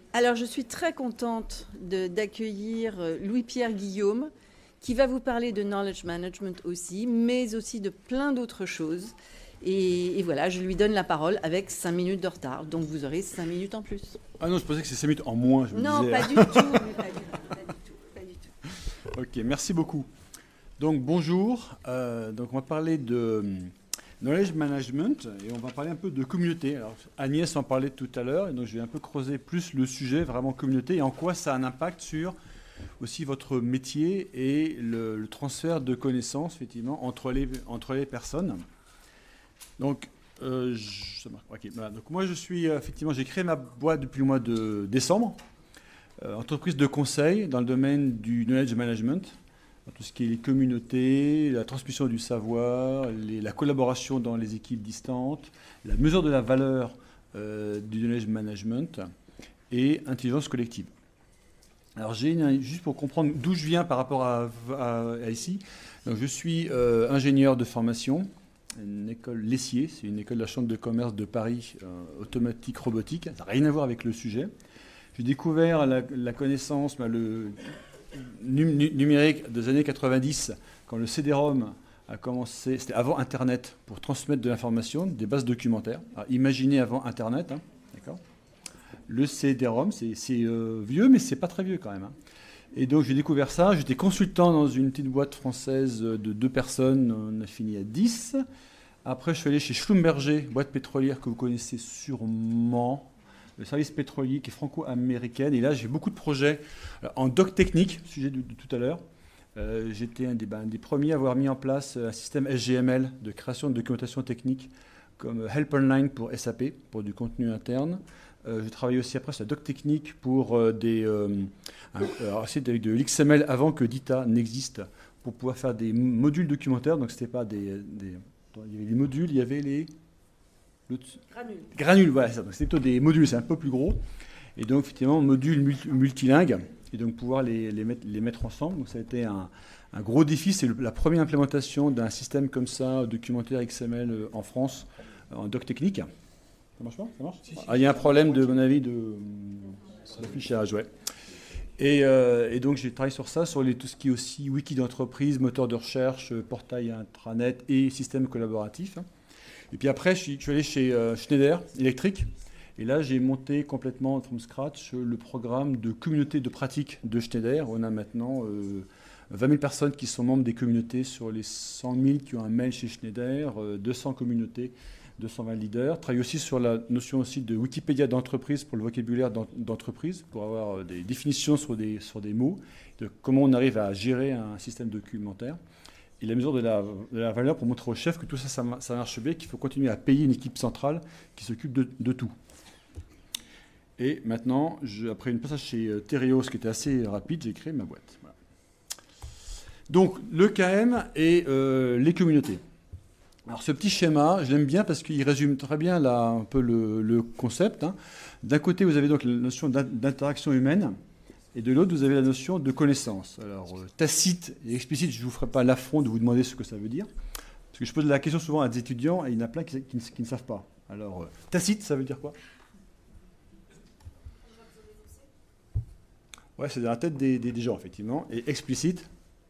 Alors, je suis très contente d'accueillir Louis-Pierre Guillaume, qui va vous parler de knowledge management aussi, mais aussi de plein d'autres choses. Et voilà, je lui donne la parole avec 5 minutes de retard. Donc, vous aurez 5 minutes en plus. Ah non, je pensais que c'est 5 minutes en moins, je me Non, disais. pas du tout. Pas du tout. Ok, merci beaucoup. Donc bonjour, donc on va parler de knowledge management et on va parler un peu de communauté. Alors, Agnès en parlait tout à l'heure et donc je vais un peu creuser plus le sujet vraiment communauté et en quoi ça a un impact sur aussi votre métier et le transfert de connaissances effectivement entre les personnes. Donc, ça marche. Ok, voilà. Donc moi je suis effectivement, j'ai créé ma boîte depuis le mois de décembre, entreprise de conseil dans le domaine du knowledge management. Tout ce qui est les communautés, la transmission du savoir, la collaboration dans les équipes distantes, la mesure de la valeur du knowledge management et intelligence collective. Alors juste pour comprendre d'où je viens par rapport à ici, donc je suis ingénieur de formation, une école Lessier, c'est une école de la Chambre de commerce de Paris, automatique robotique, ça n'a rien à voir avec le sujet. J'ai découvert la connaissance, le numérique des années 90, quand le CD-ROM a commencé, c'était avant Internet, pour transmettre de l'information, des bases documentaires. Alors, imaginez avant Internet, hein, d'accord. Le CD-ROM, c'est vieux, mais c'est pas très vieux quand même. Hein. Et donc j'ai découvert ça. J'étais consultant dans une petite boîte française de 2 personnes. On a fini à 10. Après, je suis allé chez Schlumberger, boîte pétrolière que vous connaissez sûrement. Le service pétrolier qui est franco-américaine. Et là, j'ai beaucoup de projets en doc technique, sujet de tout à l'heure. J'étais un des premiers à avoir mis en place un système SGML de création de documentation technique comme Help Online pour SAP, pour du contenu interne. J'ai travaillé aussi après sur la doc technique pour avec de l'XML avant que DITA n'existe, pour pouvoir faire des modules documentaires. Donc, c'était pas il y avait les modules, il y avait les... Granules, voilà, c'est plutôt des modules, c'est un peu plus gros. Et donc, effectivement, modules multilingues, et donc pouvoir les mettre ensemble. Donc, ça a été un gros défi. C'est la première implémentation d'un système comme ça, documentaire XML en France, en doc technique. Ça marche pas? Ça marche? Ah, il y a un problème, de mon avis, d'affichage, ouais. Et donc, j'ai travaillé sur ça, sur tout ce qui est aussi wiki d'entreprise, moteur de recherche, portail intranet et système collaboratif. Et puis après, je suis allé chez Schneider Electric. Et là, j'ai monté complètement from scratch le programme de communauté de pratique de Schneider. On a maintenant 20 000 personnes qui sont membres des communautés sur les 100 000 qui ont un mail chez Schneider, 200 communautés, 220 leaders. Je travaille aussi sur la notion aussi de Wikipédia d'entreprise pour le vocabulaire d'entreprise, pour avoir des définitions sur des mots, de comment on arrive à gérer un système documentaire. Et la mesure de la valeur pour montrer au chef que tout ça, ça marche bien, qu'il faut continuer à payer une équipe centrale qui s'occupe de tout. Et maintenant, après une passage chez Tereos qui était assez rapide, j'ai créé ma boîte. Voilà. Donc, le KM et les communautés. Alors, ce petit schéma, je l'aime bien parce qu'il résume très bien là, un peu le concept. Hein. D'un côté, vous avez donc la notion d'interaction humaine. Et de l'autre, vous avez la notion de connaissance. Alors, tacite et explicite, je ne vous ferai pas l'affront de vous demander ce que ça veut dire. Parce que je pose la question souvent à des étudiants et il y en a plein qui ne savent pas. Alors, tacite, ça veut dire quoi? Ouais, c'est dans la tête des gens, effectivement. Et explicite?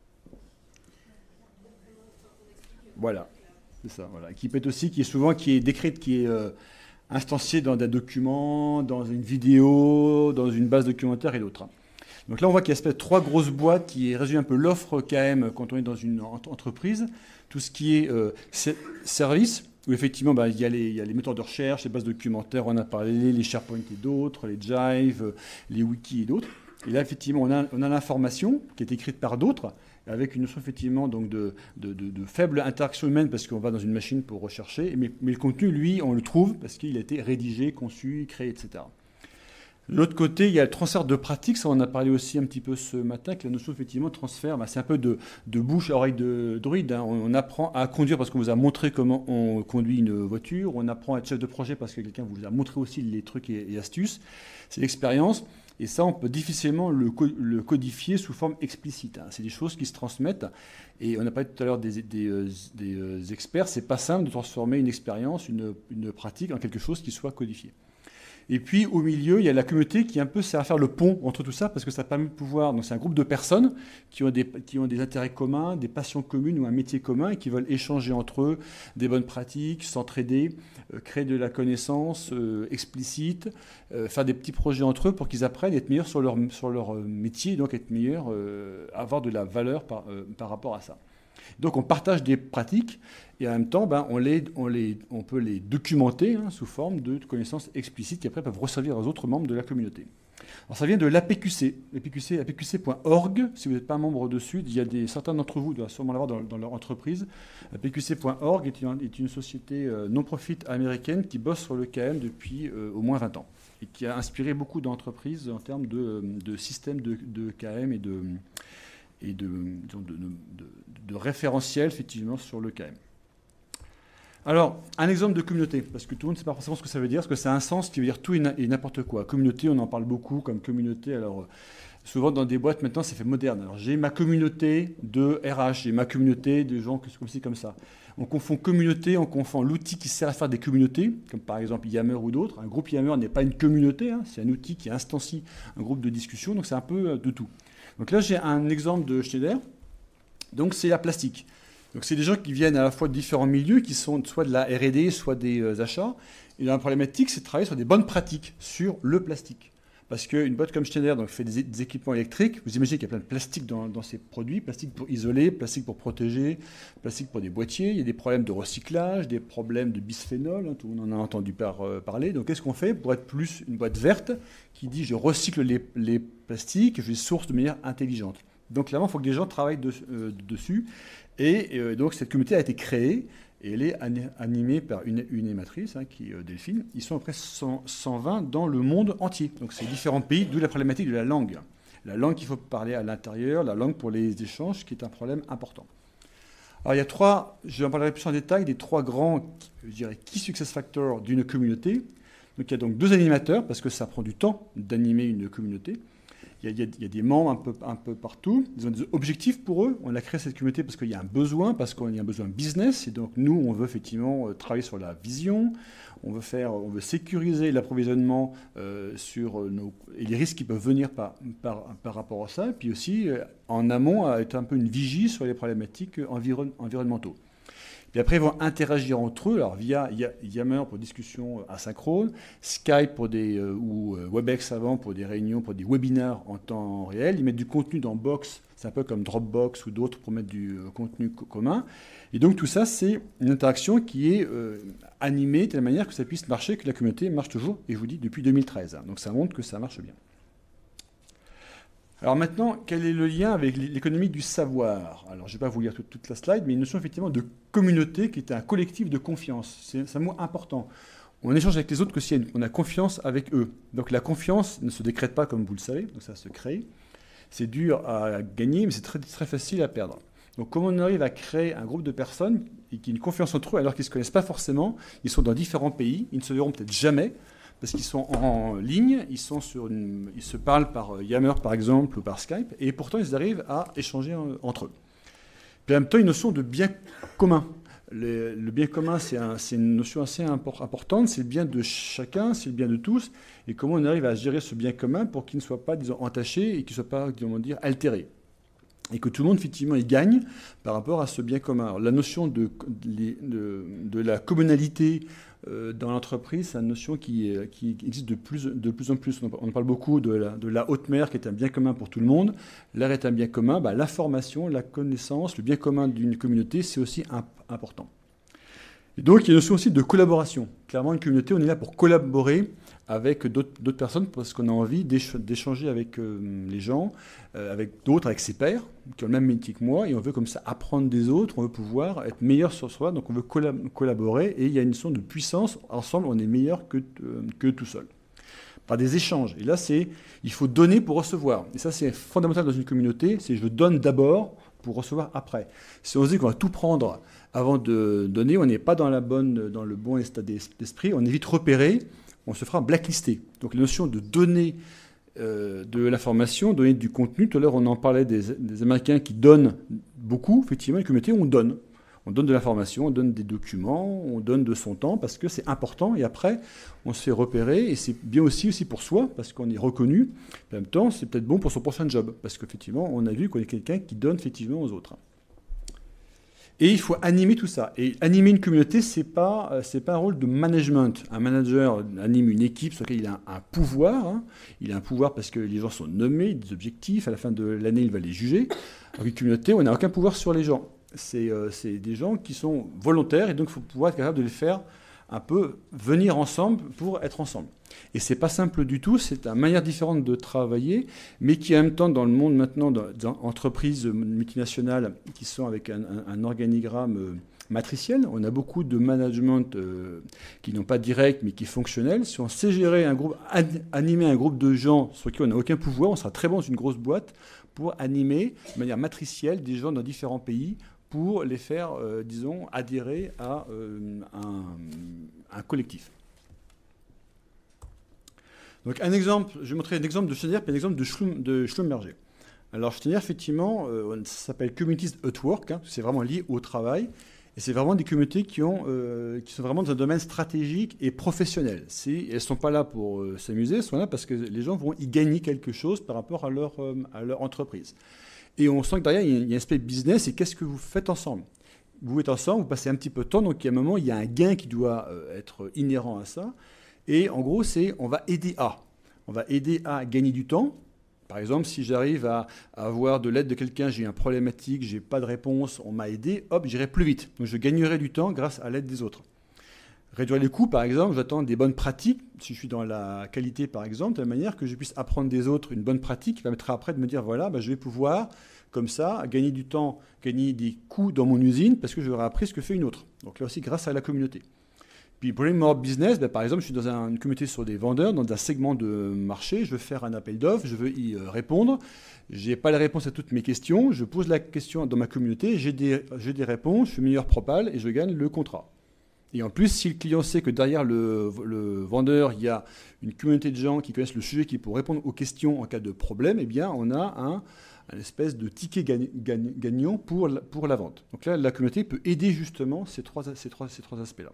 Voilà, c'est ça. Voilà. Qui peut être aussi, qui est décrite, qui est instanciée dans des documents, dans une vidéo, dans une base documentaire et d'autres. Donc là, on voit qu'il y a 3 grosses boîtes qui résument un peu l'offre KM quand on est dans une entreprise. Tout ce qui est service, où effectivement, il y a les moteurs de recherche, les bases documentaires, on a parlé, les SharePoint et d'autres, les Jive, les wikis et d'autres. Et là, effectivement, on a l'information qui est écrite par d'autres, avec une notion effectivement donc de faible interaction humaine, parce qu'on va dans une machine pour rechercher, mais le contenu, lui, on le trouve parce qu'il a été rédigé, conçu, créé, etc. De l'autre côté, il y a le transfert de pratique, ça on en a parlé aussi un petit peu ce matin, que la notion effectivement de transfert, c'est un peu de bouche à oreille de druide. Hein. On apprend à conduire parce qu'on vous a montré comment on conduit une voiture, on apprend à être chef de projet parce que quelqu'un vous a montré aussi les trucs et astuces. C'est l'expérience, et ça on peut difficilement le codifier sous forme explicite. Hein. C'est des choses qui se transmettent, et on a parlé tout à l'heure des experts, c'est pas simple de transformer une expérience, une pratique en quelque chose qui soit codifié. Et puis au milieu, il y a la communauté qui un peu sert à faire le pont entre tout ça, parce que ça permet de pouvoir. Donc c'est un groupe de personnes qui ont des intérêts communs, des passions communes ou un métier commun et qui veulent échanger entre eux des bonnes pratiques, s'entraider, créer de la connaissance explicite, faire des petits projets entre eux pour qu'ils apprennent à être meilleurs sur leur métier, et donc être meilleurs, avoir de la valeur par rapport à ça. Donc on partage des pratiques et en même temps on peut les documenter sous forme de connaissances explicites qui après peuvent resservir aux autres membres de la communauté. Alors ça vient de l'APQC, apqc.org. Si vous n'êtes pas membre dessus, certains d'entre vous doivent sûrement l'avoir dans leur entreprise. apqc.org est une société non-profit américaine qui bosse sur le KM depuis au moins 20 ans et qui a inspiré beaucoup d'entreprises en termes de systèmes de KM et de référentiel effectivement sur le KM. Alors, un exemple de communauté, parce que tout le monde ne sait pas forcément ce que ça veut dire, parce que c'est un sens qui veut dire tout et n'importe quoi. Communauté, on en parle beaucoup comme communauté. Alors, souvent dans des boîtes maintenant, c'est fait moderne. Alors, j'ai ma communauté de RH, j'ai ma communauté de gens comme ci, comme ça. On confond communauté, on confond l'outil qui sert à faire des communautés, comme par exemple Yammer ou d'autres. Un groupe Yammer n'est pas une communauté, c'est un outil qui instancie un groupe de discussion, donc c'est un peu de tout. Donc là, j'ai un exemple de Schneider. Donc, c'est la plastique. Donc, c'est des gens qui viennent à la fois de différents milieux, qui sont soit de la R&D, soit des achats. Et la problématique, c'est de travailler sur des bonnes pratiques sur le plastique. Parce qu'une boîte comme Schneider fait des équipements électriques. Vous imaginez qu'il y a plein de plastique dans ces produits. Plastique pour isoler, plastique pour protéger, plastique pour des boîtiers. Il y a des problèmes de recyclage, des problèmes de bisphénol. Tout le monde en a entendu parler. Donc, qu'est-ce qu'on fait pour être plus une boîte verte qui dit je recycle les plastiques, je les source de manière intelligente. Donc, clairement, il faut que des gens travaillent dessus. Et donc, cette communauté a été créée et elle est animée par une ématrice, qui est Delphine. Ils sont à peu près 120 dans le monde entier. Donc, c'est différents pays, d'où la problématique de la langue. La langue qu'il faut parler à l'intérieur, la langue pour les échanges, qui est un problème important. Alors, il y a je en parlerai plus en détail, des 3 grands, je dirais, key success factors d'une communauté. Donc, il y a donc 2 animateurs, parce que ça prend du temps d'animer une communauté. Il y a des membres un peu partout. Ils ont des objectifs pour eux. On a créé cette communauté parce qu'il y a un besoin, parce qu'il y a un besoin business. Et donc, nous, on veut effectivement travailler sur la vision. On veut sécuriser l'approvisionnement et les risques qui peuvent venir par rapport à ça. Et puis aussi, en amont, à être un peu une vigie sur les problématiques environnementaux. Puis après, ils vont interagir entre eux, alors via Yammer pour discussion asynchrone, Skype ou Webex avant pour des réunions, pour des webinaires en temps réel. Ils mettent du contenu dans Box, c'est un peu comme Dropbox ou d'autres pour mettre du contenu commun. Et donc tout ça, c'est une interaction qui est animée de telle manière que ça puisse marcher, que la communauté marche toujours, et je vous dis depuis 2013. Donc ça montre que ça marche bien. Alors maintenant, quel est le lien avec l'économie du savoir? Alors je ne vais pas vous lire toute la slide, mais une notion effectivement de communauté qui est un collectif de confiance. C'est un mot important. On échange avec les autres que si on a confiance avec eux. Donc la confiance ne se décrète pas comme vous le savez, donc ça se crée. C'est dur à gagner, mais c'est très, très facile à perdre. Donc comment on arrive à créer un groupe de personnes qui ont une confiance entre eux alors qu'ils ne se connaissent pas forcément, ils sont dans différents pays, ils ne se verront peut-être jamais, parce qu'ils sont en ligne, ils se parlent par Yammer par exemple ou par Skype, et pourtant ils arrivent à échanger entre eux. Puis en même temps, une notion de bien commun. Le bien commun, c'est une notion assez importante, c'est le bien de chacun, c'est le bien de tous, et comment on arrive à gérer ce bien commun pour qu'il ne soit pas, disons, entaché et qu'il ne soit pas, altéré. Et que tout le monde, effectivement, y gagne par rapport à ce bien commun. Alors, la notion de la communalité dans l'entreprise, c'est une notion qui existe de plus en plus. On parle beaucoup de la haute mer qui est un bien commun pour tout le monde. L'air est un bien commun. L'information, la connaissance, le bien commun d'une communauté, c'est aussi important. Et donc, il y a une notion aussi de collaboration. Clairement, une communauté, on est là pour collaborer avec d'autres personnes parce qu'on a envie d'échanger avec les gens, avec d'autres, avec ses pairs qui ont le même métier que moi, et on veut comme ça apprendre des autres, on veut pouvoir être meilleur sur soi, donc on veut collaborer, et il y a une notion de puissance. Ensemble, on est meilleur que tout seul. Par des échanges. Et là, il faut donner pour recevoir. Et ça, c'est fondamental dans une communauté, c'est je donne d'abord pour recevoir après. Si on se dit qu'on va tout prendre avant de donner, on n'est pas dans le bon état d'esprit, on est vite repéré, on se fera blacklister. Donc la notion de donner de l'information, donner du contenu, tout à l'heure on en parlait des Américains qui donnent beaucoup, effectivement, les communautés, on donne. On donne de l'information, on donne des documents, on donne de son temps parce que c'est important. Et après, on se fait repérer. Et c'est bien aussi pour soi parce qu'on est reconnu. En même temps, c'est peut-être bon pour son prochain job parce qu'effectivement, on a vu qu'on est quelqu'un qui donne effectivement aux autres. Et il faut animer tout ça. Et animer une communauté, c'est pas un rôle de management. Un manager anime une équipe sur laquelle il a un pouvoir. Hein. Il a un pouvoir parce que les gens sont nommés, des objectifs. À la fin de l'année, il va les juger. Alors une communauté, on n'a aucun pouvoir sur les gens. C'est des gens qui sont volontaires et donc il faut pouvoir être capable de les faire un peu venir ensemble pour être ensemble. Et c'est pas simple du tout, c'est une manière différente de travailler, mais qui en même temps dans le monde maintenant, dans entreprises multinationales qui sont avec un organigramme matriciel, on a beaucoup de management qui n'ont pas direct mais qui est fonctionnel. Si on sait gérer un groupe, animer un groupe de gens sur qui on n'a aucun pouvoir, on sera très bon dans une grosse boîte pour animer de manière matricielle des gens dans différents pays pour les faire, disons, adhérer à un collectif. Donc un exemple, je vais montrer un exemple de Schneider et un exemple de Schlumberger. Alors Schneider, effectivement, ça s'appelle Communities at Work, hein, c'est vraiment lié au travail, et c'est vraiment des communautés qui sont vraiment dans un domaine stratégique et professionnel. Elles ne sont pas là pour s'amuser, elles sont là parce que les gens vont y gagner quelque chose par rapport à leur entreprise. Et on sent que derrière, il y a un aspect business, et qu'est-ce que vous faites ensemble ? Vous êtes ensemble, vous passez un petit peu de temps, donc il y a un moment, il y a un gain qui doit être inhérent à ça. Et en gros, on va aider à gagner du temps. Par exemple, si j'arrive à avoir de l'aide de quelqu'un, j'ai une problématique, je n'ai pas de réponse, on m'a aidé, hop, j'irai plus vite. Donc je gagnerai du temps grâce à l'aide des autres. Réduire les coûts, par exemple, j'attends des bonnes pratiques. Si je suis dans la qualité, par exemple, de la manière que je puisse apprendre des autres une bonne pratique qui permettra après de me dire, voilà, je vais pouvoir, comme ça, gagner du temps, gagner des coûts dans mon usine parce que j'aurai appris ce que fait une autre. Donc là aussi, grâce à la communauté. Puis pour les more business, par exemple, je suis dans une communauté sur des vendeurs, dans un segment de marché, je veux faire un appel d'offres, je veux y répondre. Je n'ai pas la réponse à toutes mes questions, je pose la question dans ma communauté, j'ai des réponses, je suis meilleur propal et je gagne le contrat. Et en plus, si le client sait que derrière le vendeur, il y a une communauté de gens qui connaissent le sujet, qui pourront répondre aux questions en cas de problème, eh bien, on a un espèce de ticket gagnant pour la vente. Donc là, la communauté peut aider justement ces trois aspects-là.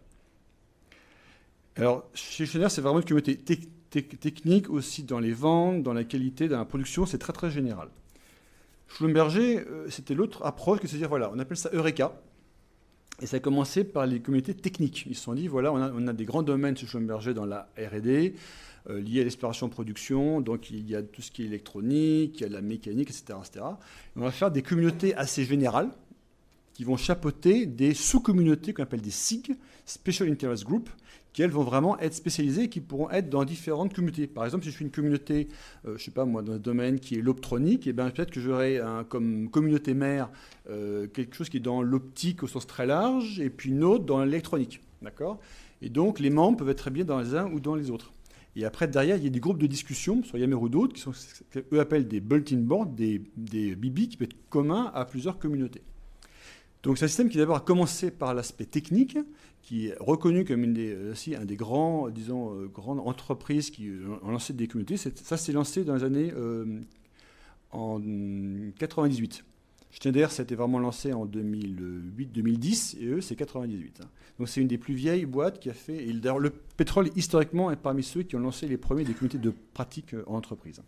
Alors, chez Schneider, c'est vraiment une communauté technique aussi dans les ventes, dans la qualité, dans la production, c'est très très général. Schlumberger, c'était l'autre approche, que c'est de dire, voilà, on appelle ça Eureka. Et ça a commencé par les communautés techniques. Ils se sont dit, voilà, on a des grands domaines chez Schlumberger dans la R&D, liés à l'exploration-production, donc il y a tout ce qui est électronique, il y a de la mécanique, etc. etc. Et on va faire des communautés assez générales qui vont chapeauter des sous-communautés qu'on appelle des SIG, Special Interest Group, qui elles vont vraiment être spécialisées et qui pourront être dans différentes communautés. Par exemple, si je suis une communauté, je ne sais pas moi, dans un domaine qui est l'optronique, et bien peut-être que j'aurai comme communauté mère quelque chose qui est dans l'optique au sens très large, et puis une autre dans l'électronique. D'accord ? Et donc, les membres peuvent être très bien dans les uns ou dans les autres. Et après, derrière, il y a des groupes de discussion, sur Yammer ou d'autres, qui sont, eux appellent des bulletin boards, des BB, qui peuvent être communs à plusieurs communautés. Donc c'est un système qui d'abord a commencé par l'aspect technique, qui est reconnu comme un des grands, grandes entreprises qui ont lancé des communautés. Ça s'est lancé dans les années en 98. Schneider, ça a été vraiment lancé en 2008-2010, et eux, c'est 98. Donc c'est une des plus vieilles boîtes qui a fait... Et d'ailleurs, le pétrole, historiquement, est parmi ceux qui ont lancé les premiers des communautés de pratique en entreprise.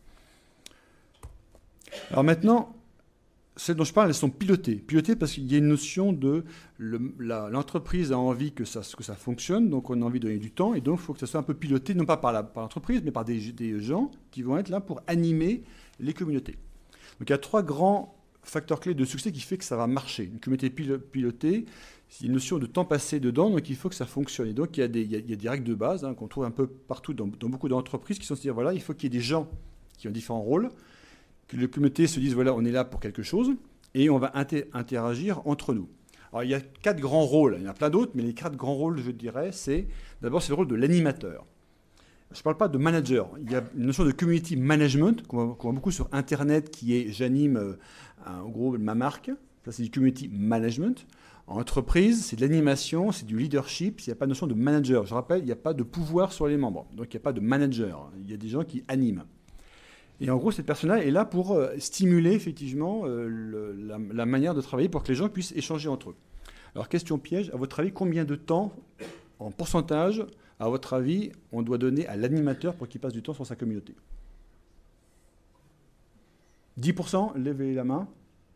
Alors maintenant... Celles dont je parle, elles sont pilotées. Pilotées parce qu'il y a une notion de l'entreprise a envie que ça fonctionne, donc on a envie de donner du temps, et donc il faut que ça soit un peu piloté, non pas par l'entreprise, mais par des gens qui vont être là pour animer les communautés. Donc il y a 3 grands facteurs clés de succès qui fait que ça va marcher. Une communauté pilotée, c'est une notion de temps passé dedans, donc il faut que ça fonctionne. Et donc il y a des règles de base qu'on trouve un peu partout dans beaucoup d'entreprises qui sont se dire, voilà, il faut qu'il y ait des gens qui ont différents rôles, que les communautés se disent, voilà, on est là pour quelque chose, et on va interagir entre nous. Alors, il y a 4 grands rôles, il y en a plein d'autres, mais les 4 grands rôles, je dirais, d'abord, c'est le rôle de l'animateur. Je ne parle pas de manager. Il y a une notion de community management, qu'on voit beaucoup sur Internet, qui est, j'anime, en gros, ma marque. Ça, c'est du community management. En entreprise, c'est de l'animation, c'est du leadership, il n'y a pas de notion de manager. Je rappelle, il n'y a pas de pouvoir sur les membres, donc il n'y a pas de manager. Il y a des gens qui animent. Et en gros, cette personne-là est là pour stimuler effectivement la manière de travailler pour que les gens puissent échanger entre eux. Alors, question piège, à votre avis, combien de temps, en pourcentage, à votre avis, on doit donner à l'animateur pour qu'il passe du temps sur sa communauté? 10%, levez la main.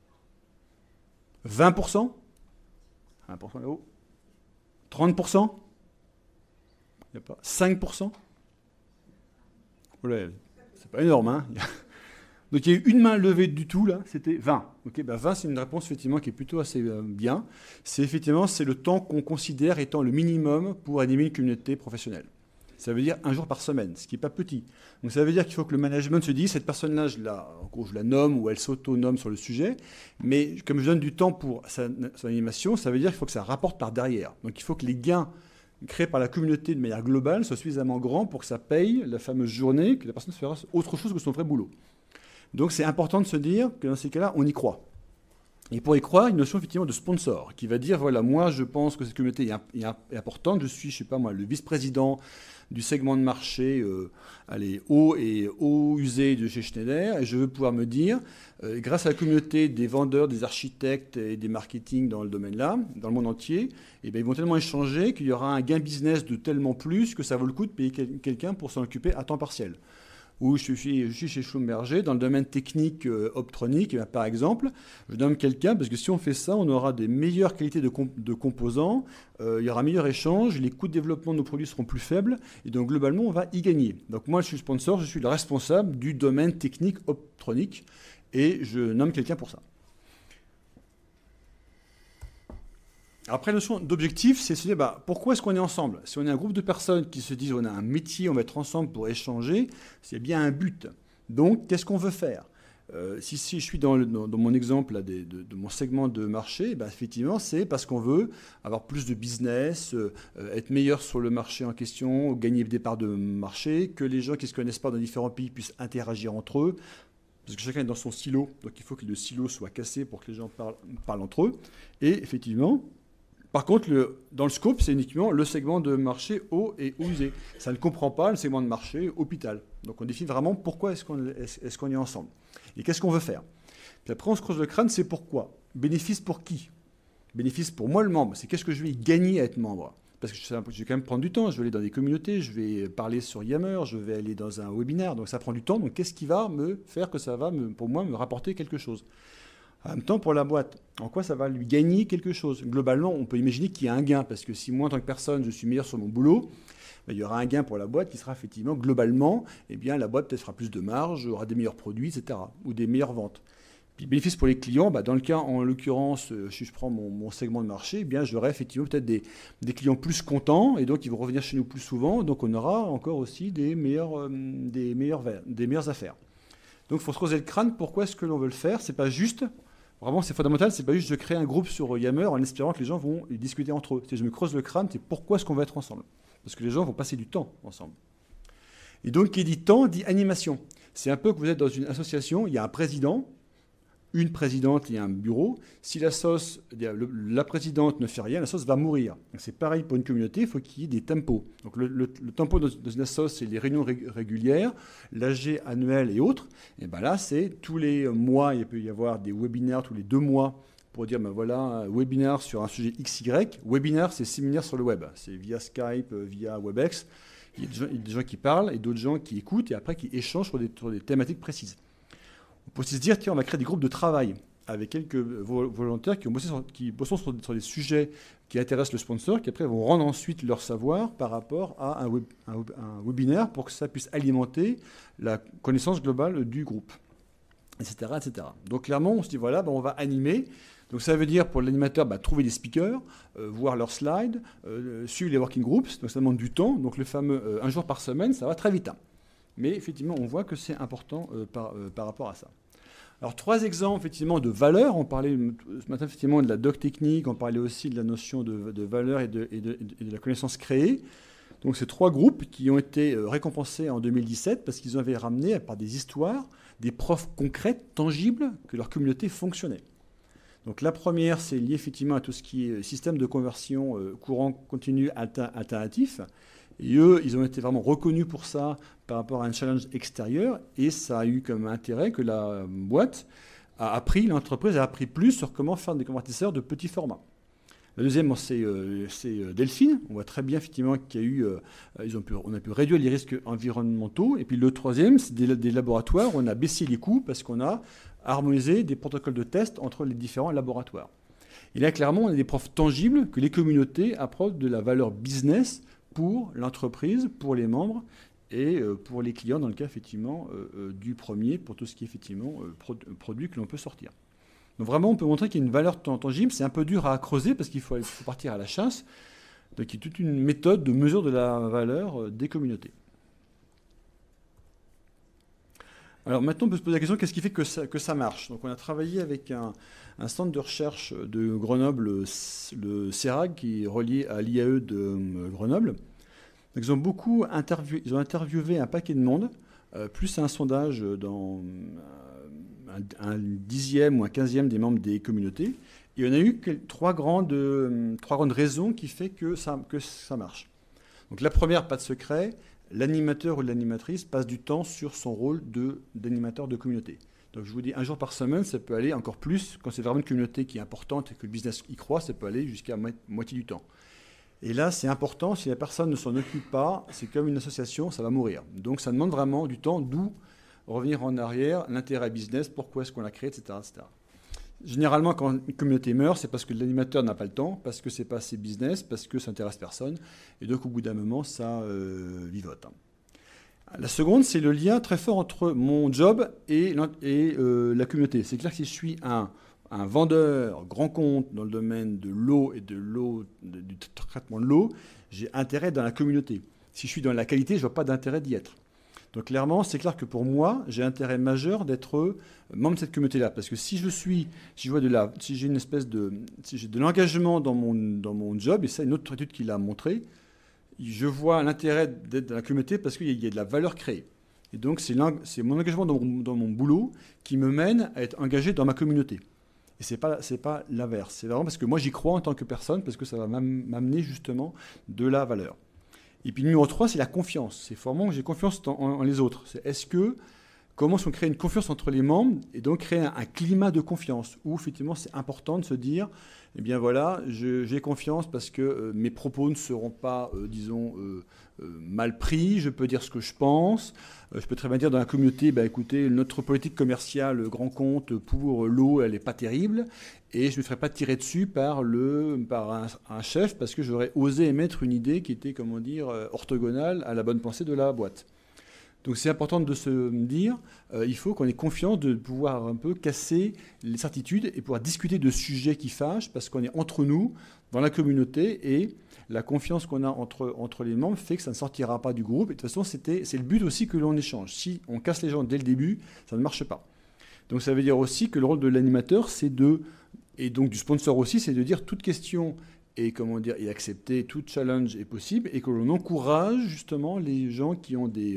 20%? 1% là-haut. 30%? Il n'y a pas. 5%? Voilà, c'est pas énorme, hein. Donc il y a eu une main levée du tout, là, c'était 20. Okay, 20, c'est une réponse effectivement qui est plutôt assez bien. C'est effectivement le temps qu'on considère étant le minimum pour animer une communauté professionnelle. Ça veut dire un jour par semaine, ce qui n'est pas petit. Donc ça veut dire qu'il faut que le management se dise, cette personne-là, en gros, je la nomme ou elle s'auto-nomme sur le sujet, mais comme je donne du temps pour son animation, ça veut dire qu'il faut que ça rapporte par derrière. Donc il faut que les gains créés par la communauté de manière globale soient suffisamment grands pour que ça paye la fameuse journée, que la personne fera autre chose que son vrai boulot. Donc c'est important de se dire que dans ces cas-là, on y croit. Et pour y croire, il y a une notion effectivement de sponsor qui va dire, voilà, moi je pense que cette communauté est importante, je suis, je sais pas moi, le vice-président du segment de marché eau et eau usée de chez Schneider, et je veux pouvoir me dire, grâce à la communauté des vendeurs, des architectes et des marketing dans le domaine-là, dans le monde entier, eh bien, ils vont tellement échanger qu'il y aura un gain business de tellement plus que ça vaut le coup de payer quelqu'un pour s'en occuper à temps partiel. Ou je suis chez Schlumberger, dans le domaine technique optronique, par exemple, je nomme quelqu'un, parce que si on fait ça, on aura des meilleures qualités de composants, il y aura un meilleur échange, les coûts de développement de nos produits seront plus faibles, et donc globalement, on va y gagner. Donc moi, je suis sponsor, je suis le responsable du domaine technique optronique, et je nomme quelqu'un pour ça. Après, la notion d'objectif, c'est se dire pourquoi est-ce qu'on est ensemble? Si on est un groupe de personnes qui se disent on a un métier, on va être ensemble pour échanger, c'est bien un but. Donc, qu'est-ce qu'on veut faire? Si je suis dans mon exemple là, de mon segment de marché, effectivement, c'est parce qu'on veut avoir plus de business, être meilleur sur le marché en question, gagner des parts de marché, que les gens qui ne se connaissent pas dans différents pays puissent interagir entre eux. Parce que chacun est dans son silo, donc il faut que le silo soit cassé pour que les gens parlent entre eux. Et effectivement, par contre, dans le scope, c'est uniquement le segment de marché eau et eau usée. Ça ne comprend pas le segment de marché hôpital. Donc on définit vraiment pourquoi est-ce qu'on est ensemble. Et qu'est-ce qu'on veut faire. Puis après, on se creuse le crâne, c'est pourquoi. Bénéfice pour qui? Bénéfice pour moi, le membre. C'est qu'est-ce que je vais gagner à être membre? Parce que je vais quand même prendre du temps. Je vais aller dans des communautés, je vais parler sur Yammer, je vais aller dans un webinaire. Donc ça prend du temps. Donc qu'est-ce qui va me faire que ça va, pour moi, me rapporter quelque chose? En même temps, pour la boîte, en quoi ça va lui gagner quelque chose? Globalement, on peut imaginer qu'il y a un gain, parce que si moi, en tant que personne, je suis meilleur sur mon boulot, il y aura un gain pour la boîte qui sera effectivement, globalement, la boîte peut-être fera plus de marge, aura des meilleurs produits, etc., ou des meilleures ventes. Puis bénéfice pour les clients, dans le cas, en l'occurrence, si je prends mon segment de marché, j'aurai effectivement peut-être des clients plus contents, et donc ils vont revenir chez nous plus souvent, donc on aura encore aussi des meilleures affaires. Donc il faut se creuser le crâne, pourquoi est-ce que l'on veut le faire? C'est pas juste... Vraiment, c'est fondamental, c'est pas juste de créer un groupe sur Yammer en espérant que les gens vont discuter entre eux. Si je me creuse le crâne, c'est pourquoi est-ce qu'on va être ensemble? Parce que les gens vont passer du temps ensemble. Et donc, qui dit temps, dit animation. C'est un peu que vous êtes dans une association, il y a un président, une présidente et un bureau. Si la présidente ne fait rien, la sauce va mourir. C'est pareil pour une communauté, il faut qu'il y ait des tempos. Donc le tempo dans une association, c'est les réunions régulières, l'AG annuel et autres. Et là, c'est tous les mois, il peut y avoir des webinaires tous les 2 mois pour dire, voilà, un webinaire sur un sujet XY. Webinaire, c'est séminaire sur le web. C'est via Skype, via Webex. Il y a des gens qui parlent et d'autres gens qui écoutent et après qui échangent sur des thématiques précises. On peut aussi se dire, tiens, on va créer des groupes de travail avec quelques volontaires qui bossent sur des sujets qui intéressent le sponsor, qui après vont rendre ensuite leur savoir par rapport à un webinaire pour que ça puisse alimenter la connaissance globale du groupe, etc., etc. Donc clairement, on se dit, voilà, on va animer. Donc ça veut dire pour l'animateur, trouver des speakers, voir leurs slides, suivre les working groups, donc ça demande du temps. Donc le fameux un jour par semaine, ça va très vite. Mais effectivement, on voit que c'est important par rapport à ça. Alors, 3 exemples effectivement de valeur. On parlait ce matin effectivement de la doc technique, on parlait aussi de la notion de valeur et de la connaissance créée. Donc, ces 3 groupes qui ont été récompensés en 2017 parce qu'ils avaient ramené par des histoires, des preuves concrètes, tangibles, que leur communauté fonctionnait. Donc, la première, c'est lié effectivement à tout ce qui est système de conversion courant continu alternatif. Et eux, ils ont été vraiment reconnus pour ça par rapport à un challenge extérieur. Et ça a eu comme intérêt que la boîte l'entreprise a appris plus sur comment faire des convertisseurs de petits formats. La deuxième, c'est Delphine. On voit très bien effectivement qu'il y a eu, on a pu réduire les risques environnementaux. Et puis le troisième, c'est des laboratoires où on a baissé les coûts parce qu'on a harmonisé des protocoles de test entre les différents laboratoires. Et là, clairement, on a des preuves tangibles que les communautés apportent de la valeur business pour l'entreprise, pour les membres et pour les clients dans le cas effectivement du premier, pour tout ce qui est effectivement produit que l'on peut sortir. Donc vraiment, on peut montrer qu'il y a une valeur tangible. C'est un peu dur à creuser parce qu'il faut partir à la chasse. Donc il y a toute une méthode de mesure de la valeur des communautés. Alors maintenant, on peut se poser la question, qu'est-ce qui fait que ça marche? Donc on a travaillé avec un centre de recherche de Grenoble, le CERAG, qui est relié à l'IAE de Grenoble. Donc, ils ont interviewé un paquet de monde, plus un sondage dans un 10e ou un 15e des membres des communautés. Et on a eu trois grandes raisons qui font que ça marche. Donc la première, pas de secret, l'animateur ou l'animatrice passe du temps sur son rôle d'animateur de communauté. Donc je vous dis, un jour par semaine, ça peut aller encore plus. Quand c'est vraiment une communauté qui est importante et que le business y croit, ça peut aller jusqu'à moitié du temps. Et là, c'est important, si la personne ne s'en occupe pas, c'est comme une association, ça va mourir. Donc ça demande vraiment du temps, d'où revenir en arrière, l'intérêt business, pourquoi est-ce qu'on l'a créé, etc., etc. Généralement, quand une communauté meurt, c'est parce que l'animateur n'a pas le temps, parce que c'est pas assez business, parce que ça n'intéresse personne. Et donc, au bout d'un moment, ça vivote. La seconde, c'est le lien très fort entre mon job et la communauté. C'est clair que si je suis un vendeur grand compte dans le domaine de l'eau et du traitement de l'eau, j'ai intérêt dans la communauté. Si je suis dans la qualité, je n'ai pas d'intérêt d'y être. Donc clairement, c'est clair que pour moi, j'ai intérêt majeur d'être membre de cette communauté-là. Parce que si j'ai de l'engagement dans mon job, et ça, une autre étude qui l'a montré, je vois l'intérêt d'être dans la communauté parce qu'il y a de la valeur créée. Et donc, c'est mon engagement dans mon boulot qui me mène à être engagé dans ma communauté. Et ce n'est pas l'inverse. C'est vraiment parce que moi, j'y crois en tant que personne, parce que ça va m'amener justement de la valeur. Et puis, numéro 3, c'est la confiance. C'est vraiment que j'ai confiance en les autres. Comment est-ce qu'on crée une confiance entre les membres et donc créer un climat de confiance où, effectivement, c'est important de se dire, eh bien voilà, j'ai confiance parce que mes propos ne seront pas, mal pris, je peux dire ce que je pense, je peux très bien dire dans la communauté, écoutez, notre politique commerciale grand compte pour l'eau, elle n'est pas terrible, et je ne me ferai pas tirer dessus par un chef parce que j'aurais osé émettre une idée qui était, orthogonale à la bonne pensée de la boîte. Donc c'est important de se dire, il faut qu'on ait confiance de pouvoir un peu casser les certitudes et pouvoir discuter de sujets qui fâchent parce qu'on est entre nous, dans la communauté, et la confiance qu'on a entre les membres fait que ça ne sortira pas du groupe. Et de toute façon, c'est le but aussi que l'on échange. Si on casse les gens dès le début, ça ne marche pas. Donc ça veut dire aussi que le rôle de l'animateur, et donc du sponsor aussi, c'est de dire toute question est acceptée, tout challenge est possible, et que l'on encourage justement les gens qui ont des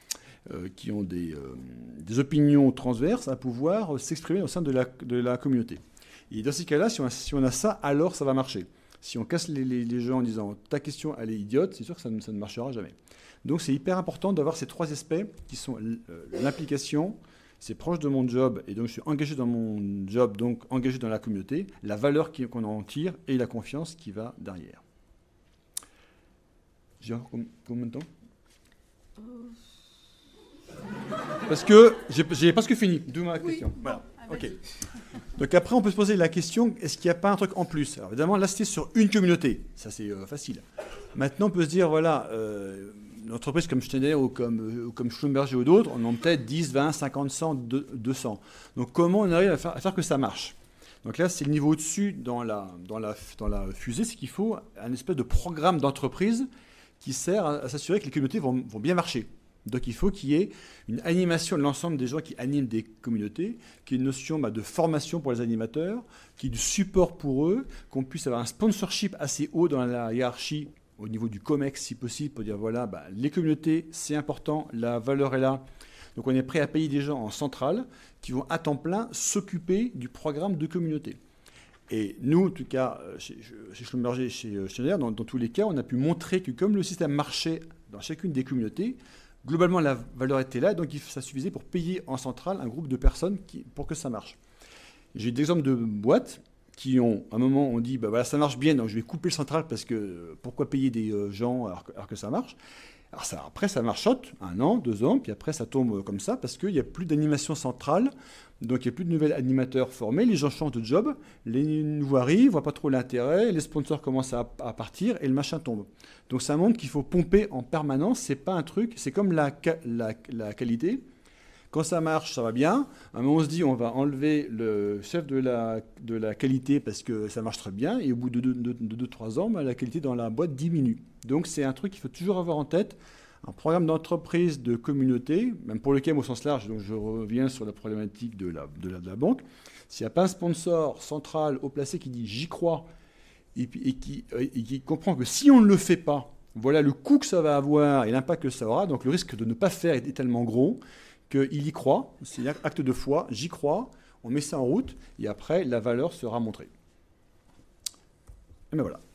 opinions transverses à pouvoir s'exprimer au sein de la communauté. Et dans ces cas-là, si on a ça, alors ça va marcher. Si on casse les gens en disant « ta question, elle est idiote », c'est sûr que ça ne marchera jamais. Donc c'est hyper important d'avoir ces trois aspects qui sont l'implication, c'est proche de mon job, et donc je suis engagé dans mon job, donc engagé dans la communauté, la valeur qu'on en tire et la confiance qui va derrière. J'ai encore combien de temps ? Parce que j'ai presque fini, d'où ma question. Oui. Voilà. Ok. Donc après, on peut se poser la question, est-ce qu'il n'y a pas un truc en plus? Alors évidemment, là, c'était sur une communauté. Ça, c'est facile. Maintenant, on peut se dire, voilà, une entreprise comme Schneider ou comme Schlumberger ou d'autres, on en a peut-être 10, 20, 50, 100, 200. Donc comment on arrive à faire que ça marche? Donc là, c'est le niveau au-dessus dans la fusée, c'est qu'il faut un espèce de programme d'entreprise qui sert à s'assurer que les communautés vont bien marcher. Donc il faut qu'il y ait une animation de l'ensemble des gens qui animent des communautés, qu'il y ait une notion de formation pour les animateurs, qu'il y ait du support pour eux, qu'on puisse avoir un sponsorship assez haut dans la hiérarchie, au niveau du COMEX si possible, pour dire voilà, les communautés, c'est important, la valeur est là. Donc on est prêt à payer des gens en centrale qui vont à temps plein s'occuper du programme de communauté. Et nous, en tout cas, chez Schlumberger et chez Schneider, dans tous les cas, on a pu montrer que comme le système marchait dans chacune des communautés, globalement, la valeur était là, donc ça suffisait pour payer en centrale un groupe de personnes pour que ça marche. J'ai des exemples de boîtes qui ont, à un moment, on dit, bah, voilà, ça marche bien, donc je vais couper le central parce que pourquoi payer des gens alors que ça marche. Alors après, ça marchote 1 an, 2 ans, puis après, ça tombe comme ça parce qu'il n'y a plus d'animation centrale, donc il n'y a plus de nouveaux animateurs formés, les gens changent de job, les nouveaux arrivent, ne voient pas trop l'intérêt, les sponsors commencent à partir et le machin tombe. Donc ça montre qu'il faut pomper en permanence, c'est pas un truc, c'est comme la qualité. Quand ça marche, ça va bien. À un moment, on se dit, on va enlever le chef de la qualité parce que ça marche très bien. Et au bout de 2-3 ans, la qualité dans la boîte diminue. Donc, c'est un truc qu'il faut toujours avoir en tête. Un programme d'entreprise, de communauté, même pour le CAM au sens large, donc je reviens sur la problématique de la banque. S'il n'y a pas un sponsor central haut placé qui dit « j'y crois » et qui comprend que si on ne le fait pas, voilà le coût que ça va avoir et l'impact que ça aura. Donc, le risque de ne pas faire est tellement gros qu'il y croit, c'est acte de foi, j'y crois, on met ça en route, et après, la valeur sera montrée. Et bien voilà.